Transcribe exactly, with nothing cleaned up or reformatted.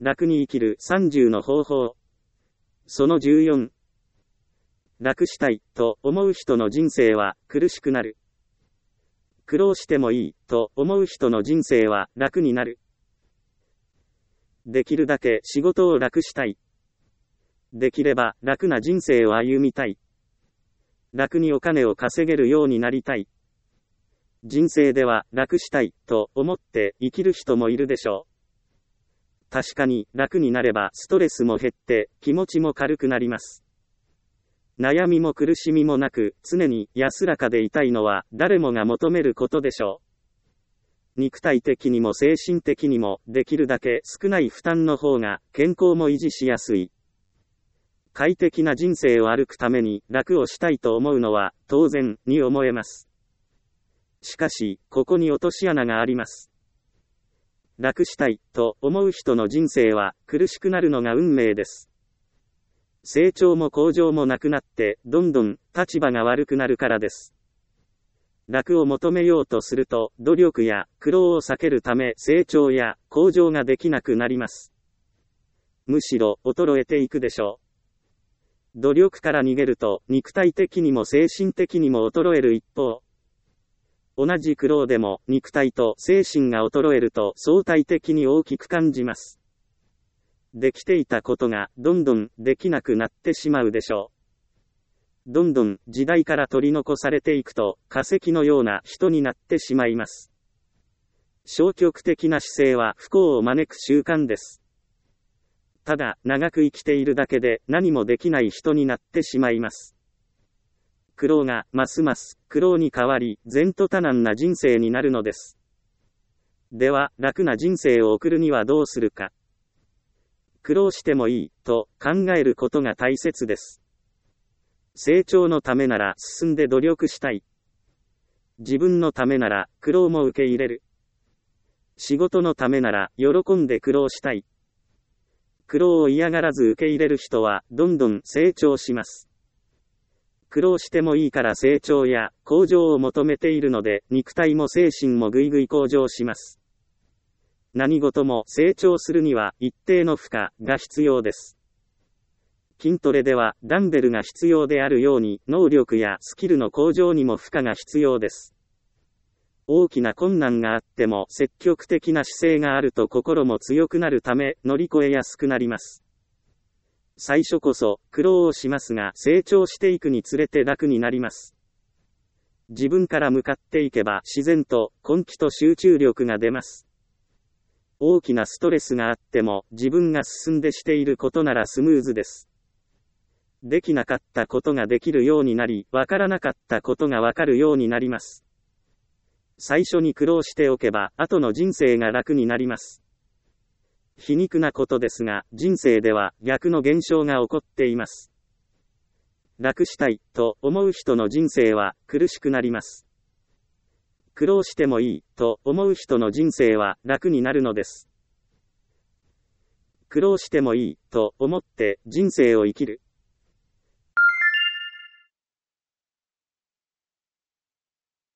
楽に生きるさんじゅうの方法。そのじゅうよん。楽したいと思う人の人生は苦しくなる。苦労してもいいと思う人の人生は楽になる。できるだけ仕事を楽したい。できれば楽な人生を歩みたい。楽にお金を稼げるようになりたい。人生では楽したいと思って生きる人もいるでしょう。確かに楽になればストレスも減って気持ちも軽くなります。悩みも苦しみもなく常に安らかでいたいのは誰もが求めることでしょう。肉体的にも精神的にもできるだけ少ない負担の方が健康も維持しやすい。快適な人生を歩くために楽をしたいと思うのは当然に思えます。しかし、ここに落とし穴があります。楽したいと思う人の人生は苦しくなるのが運命です。成長も向上もなくなってどんどん立場が悪くなるからです。楽を求めようとすると努力や苦労を避けるため成長や向上ができなくなります。むしろ衰えていくでしょう。努力から逃げると肉体的にも精神的にも衰える一方、同じ苦労でも肉体と精神が衰えると相対的に大きく感じます。できていたことがどんどんできなくなってしまうでしょう。どんどん時代から取り残されていくと化石のような人になってしまいます。消極的な姿勢は不幸を招く習慣です。ただ長く生きているだけで何もできない人になってしまいます。苦労がますます苦労に変わり前途多難な人生になるのです。では楽な人生を送るにはどうするか。苦労してもいいと考えることが大切です。成長のためなら進んで努力したい。自分のためなら苦労も受け入れる。仕事のためなら喜んで苦労したい。苦労を嫌がらず受け入れる人はどんどん成長します。苦労してもいいから成長や向上を求めているので肉体も精神もぐいぐい向上します。何事も成長するには一定の負荷が必要です。筋トレではダンベルが必要であるように能力やスキルの向上にも負荷が必要です。大きな困難があっても積極的な姿勢があると心も強くなるため乗り越えやすくなります。最初こそ苦労をしますが成長していくにつれて楽になります。自分から向かっていけば自然と根気と集中力が出ます。大きなストレスがあっても自分が進んでしていることならスムーズです。できなかったことができるようになり、わからなかったことがわかるようになります。最初に苦労しておけば後の人生が楽になります。皮肉なことですが、人生では逆の現象が起こっています。楽したいと思う人の人生は苦しくなります。苦労してもいいと思う人の人生は楽になるのです。苦労してもいいと思って人生を生きる。